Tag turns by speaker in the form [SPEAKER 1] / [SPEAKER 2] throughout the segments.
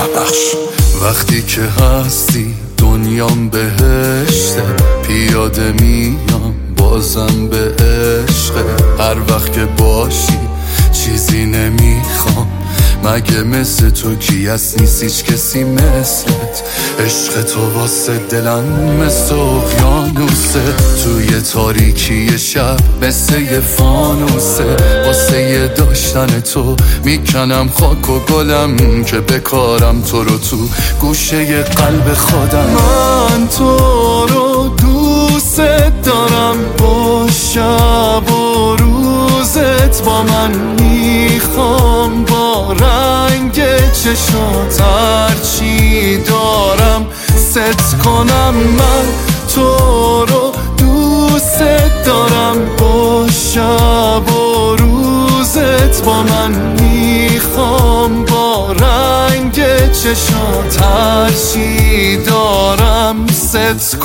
[SPEAKER 1] وقتی که هستی دنیام بهشته، پیاده میام بازم به عشقه. هر وقت که باشی چیزی نمیخوام، مگه مثل تو کی هست؟ نیست هیچ کسی مثلت. عشق تو واسه دلم مثل اقیانوسه، توی تاریکی شب مثل یه فانوسه. واسه یه داشتن تو میکنم خاک و گلم، که بکارم تو رو تو گوشه قلب خودم. من تو رو دوست دارم، با شب و روزت با من میخوام، با رنگ چشات هرچی دارم ست کنم. من تو رو دوست دارم، با شب و روزت با من میخوام، با رنگ چشات هرچی دارم ست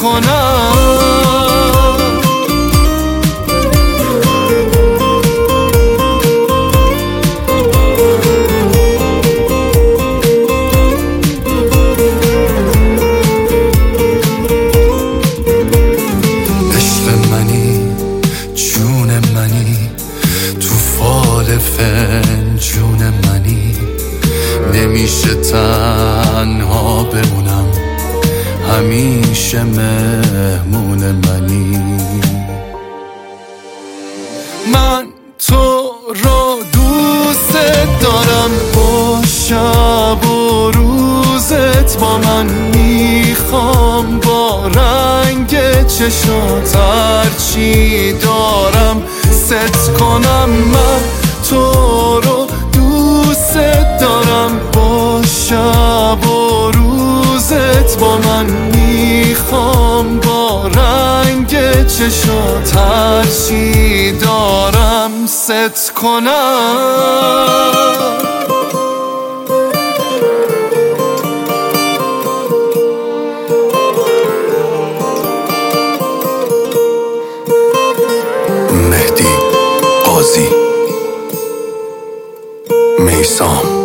[SPEAKER 1] کنم. فنجون منی، نمیشه تنها بمونم، همیشه مهمون منی. من تو رو دوست دارم، با شب و روزت با من میخوام، با رنگ چشات هرچی دارم ست کنم. من تو رو دوست دارم، با شب و روزت با من میخوام، با رنگ چشات هرچی دارم ست کنم.
[SPEAKER 2] مهدی قاضی، میثم.